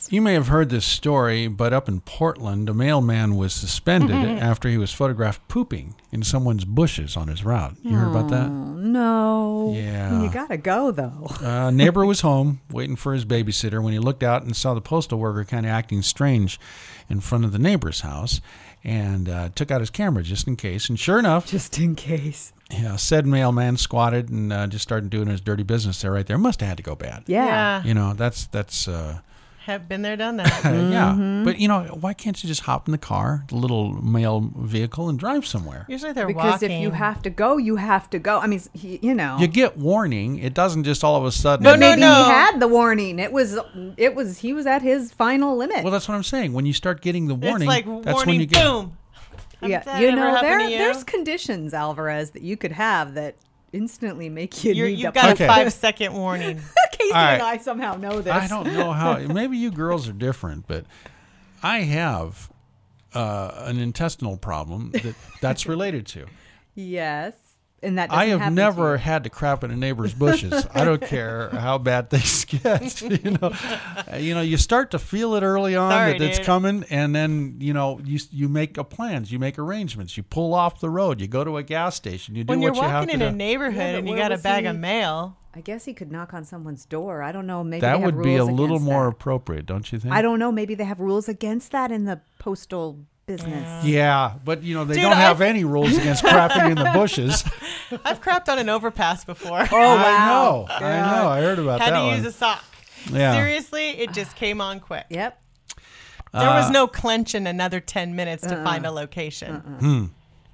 You may have heard this story, but up in Portland, a mailman was suspended after he was photographed pooping in someone's bushes on his route. You heard about that? No. Yeah. You gotta go, though. A neighbor was home waiting for his babysitter when he looked out and saw the postal worker kind of acting strange in front of the neighbor's house, and took out his camera just in case. And sure enough, Just in case. yeah, said mailman squatted and just started doing his dirty business there right there. Must have had to go bad. Yeah. You know, that's Have been there, done that. yeah. But, you know, why can't you just hop in the car, the little mail vehicle, and drive somewhere? Usually they're Because walking. if you have to go, you have to go. I mean, you know. You get warning. It doesn't just all of a sudden. No, Maybe no. he had the warning. He was at his final limit. Well, that's what I'm saying. When you start getting the warning, it's like that's warning, when you get. boom. Has yeah, that you ever know, happened to you? there's conditions, Alvarez, that you could have that instantly make you need You've to got Okay. a 5-second warning. Casey All right. and I somehow know this. I don't know how. Maybe you girls are different, but I have an intestinal problem that's related to. Yes. And that I doesn't have happen never to had to crap in a neighbor's bushes. I don't care how bad things get. You start to feel it early on Sorry, that it's dude. coming, and then you make plans, you make arrangements, you pull off the road, you go to a gas station, you do When you're what you have walking to in a do. neighborhood Yeah, but and you where got a was bag he? of mail. I guess he could knock on someone's door. I don't know. Maybe That they have would be a rules little against more that. appropriate, don't you think? I don't know. Maybe they have rules against that in the postal business. Yeah, but they Dude, don't have any rules against crapping in the bushes. I've crapped on an overpass before. Oh, wow. I know. I heard about Had that to one. use a sock. Yeah. Seriously, it just came on quick. Yep. There was no clenching another 10 minutes to find a location.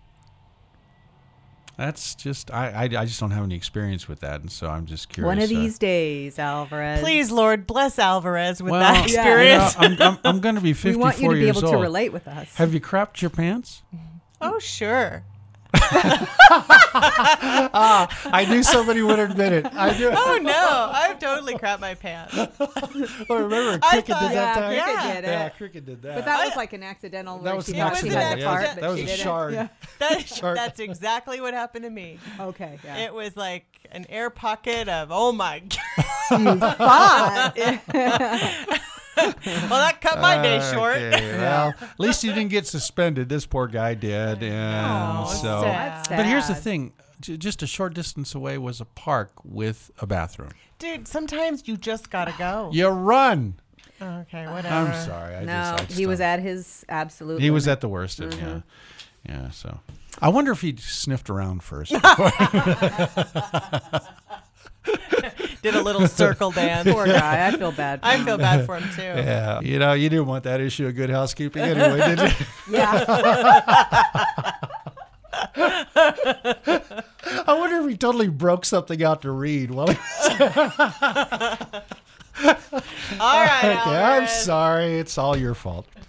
That's just I just don't have any experience with that, and so I'm just curious. One of these days, Alvarez. Please, Lord, bless Alvarez with well, that Yeah. experience. I'm going to be 54 we want you to be years able old. to relate with us. Have you crapped your pants? Oh, sure. I knew somebody would admit it. I knew. Oh, no. I've totally crapped my pants. Oh, remember I Cricket thought- did that time? Cricket Yeah. did it. Yeah, Cricket did that. But that was like an accidental. That where was she an actually accident. had the Yeah, part, that but that was she a didn't. shard. Yeah. That's exactly what happened to me. Okay. Yeah. It was like an air pocket of, oh, my God. Fought. Well, that cut my day short. Okay, well, at least you didn't get suspended. This poor guy did, and Oh, so. sad. But here's the Sad. thing: just a short distance away was a park with a bathroom. Dude, sometimes you just got to go. You run. Okay, whatever. I'm sorry. No, I just he was don't- at his absolute. He was limit. at the worst of it. Yeah. So I wonder if he sniffed around first. Did a little circle dance. Poor guy. I feel bad. I feel bad for him, too. Yeah, you didn't want that issue of good housekeeping anyway, did you? Yeah. I wonder if he totally broke something out to read. Well, okay, All right, I'm Alvarez. sorry. It's all your fault.